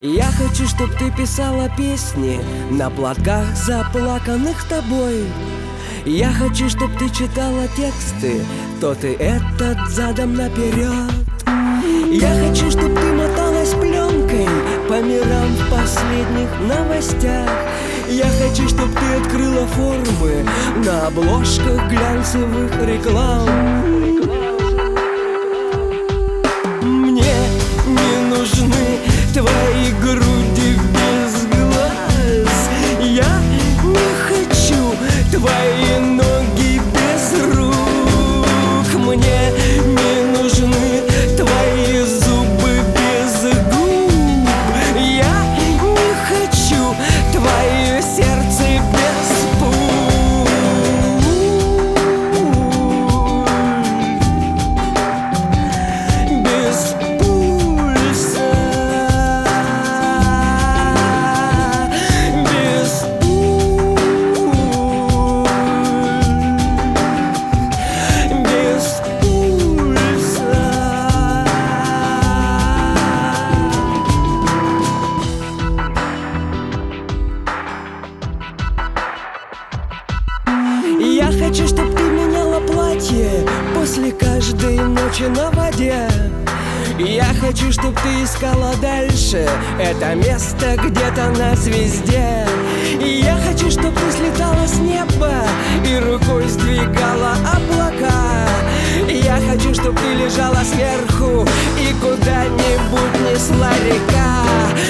Я хочу, чтоб ты писала песни на платках, заплаканных тобой. Я хочу, чтоб ты читала тексты, тот и этот задом наперед. Я хочу, чтоб ты моталась пленкой по мирам в последних новостях. Я хочу, чтоб ты открыла формы на обложках глянцевых реклам. Мне не нужны твои груди без глаз. Я не хочу твои ноги без рук. Мне не нужны твои зубы без губ. Я не хочу твое сердце без пуль. Без пульса. Без пуль. Без пульса. Я хочу, чтоб ты меняла платье после каждой ночи на воде. Я хочу, чтоб ты искала дальше это место где-то на звезде. И я хочу, чтоб ты слетала с неба и рукой сдвигала облака. Я хочу, чтоб ты лежала сверху и куда-нибудь несла река.